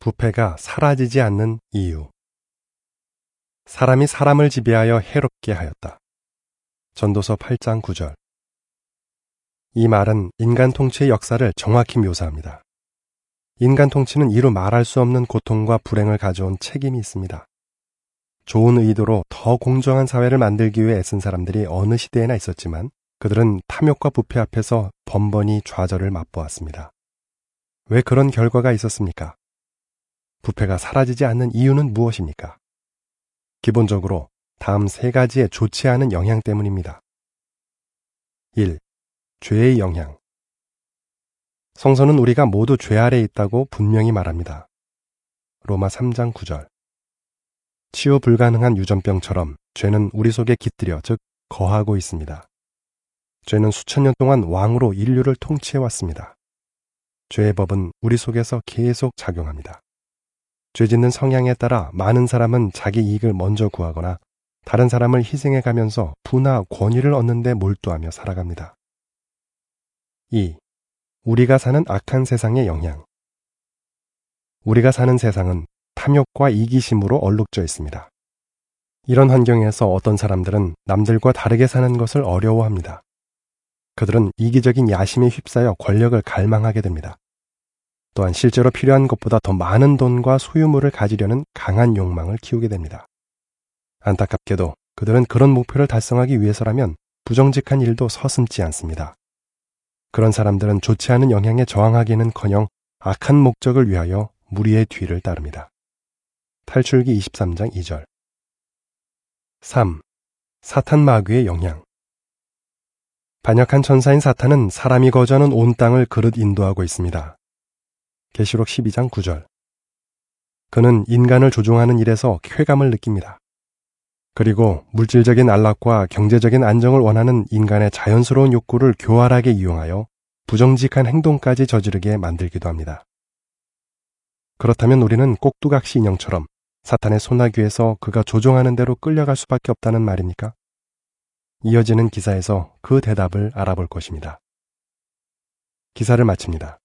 부패가 사라지지 않는 이유. 사람이 사람을 지배하여 해롭게 하였다. 전도서 8장 9절. 이 말은 인간 통치의 역사를 정확히 묘사합니다. 인간 통치는 이루 말할 수 없는 고통과 불행을 가져온 책임이 있습니다. 좋은 의도로 더 공정한 사회를 만들기 위해 애쓴 사람들이 어느 시대에나 있었지만 그들은 탐욕과 부패 앞에서 번번이 좌절을 맛보았습니다. 왜 그런 결과가 있었습니까? 부패가 사라지지 않는 이유는 무엇입니까? 기본적으로 다음 세 가지의 좋지 않은 영향 때문입니다. 1. 죄의 영향. 성서는 우리가 모두 죄 아래에 있다고 분명히 말합니다. 로마 3장 9절. 치유 불가능한 유전병처럼 죄는 우리 속에 깃들여 즉 거하고 있습니다. 죄는 수천 년 동안 왕으로 인류를 통치해왔습니다. 죄의 법은 우리 속에서 계속 작용합니다. 죄 짓는 성향에 따라 많은 사람은 자기 이익을 먼저 구하거나 다른 사람을 희생해가면서 부나 권위를 얻는 데 몰두하며 살아갑니다. 2. 우리가 사는 악한 세상의 영향. 우리가 사는 세상은 탐욕과 이기심으로 얼룩져 있습니다. 이런 환경에서 어떤 사람들은 남들과 다르게 사는 것을 어려워합니다. 그들은 이기적인 야심에 휩싸여 권력을 갈망하게 됩니다. 또한 실제로 필요한 것보다 더 많은 돈과 소유물을 가지려는 강한 욕망을 키우게 됩니다. 안타깝게도 그들은 그런 목표를 달성하기 위해서라면 부정직한 일도 서슴지 않습니다. 그런 사람들은 좋지 않은 영향에 저항하기는커녕 악한 목적을 위하여 무리의 뒤를 따릅니다. 탈출기 23장 2절. 3. 사탄 마귀의 영향. 반역한 천사인 사탄은 사람이 거주하는 온 땅을 그릇 인도하고 있습니다. 계시록 12장 9절. 그는 인간을 조종하는 일에서 쾌감을 느낍니다. 그리고 물질적인 안락과 경제적인 안정을 원하는 인간의 자연스러운 욕구를 교활하게 이용하여 부정직한 행동까지 저지르게 만들기도 합니다. 그렇다면 우리는 꼭두각시 인형처럼 사탄의 소나귀에서 그가 조종하는 대로 끌려갈 수밖에 없다는 말입니까? 이어지는 기사에서 그 대답을 알아볼 것입니다. 기사를 마칩니다.